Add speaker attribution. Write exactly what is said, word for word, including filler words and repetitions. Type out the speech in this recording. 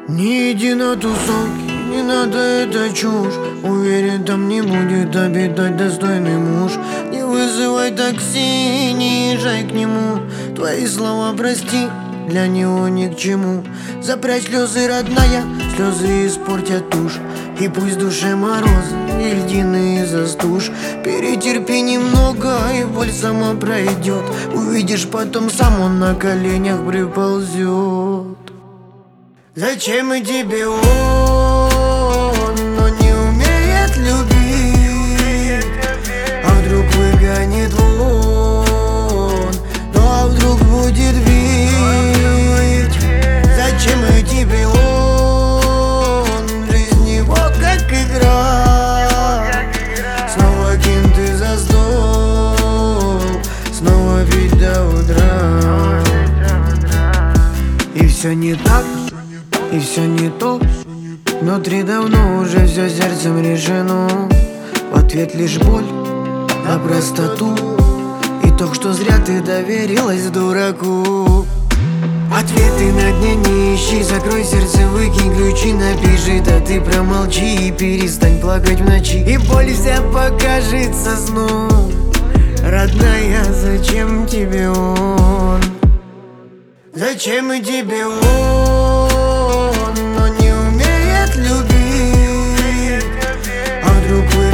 Speaker 1: Не иди на тусовки, не надо, это чушь. Уверен, там не будет обитать достойный муж. Не вызывай такси, не езжай к нему. Твои слова прости, для него ни к чему. Запрячь слезы, родная, слезы испортят тушь. И пусть в душе морозы и льдины застушь. Перетерпи немного, и боль сама пройдет. Увидишь потом, сам он на коленях приползет. Зачем и тебе он, но не умеет любить? А вдруг выгонит вон, ну а вдруг будет бить? Зачем и тебе он, жизнь его как игра? Снова кем-то за стол, снова пить до утра. И все не так, и все не то. Внутри давно уже все сердцем решено. В ответ лишь боль на простоту. И то, что зря ты доверилась дураку. Ответы на дне не ищи, закрой сердце, выкинь ключи, напиши, да ты промолчи и перестань плакать в ночи. И боль вся покажется сном. Родная, зачем тебе он? Зачем и тебе он, но не умеет любить? А вдруг вы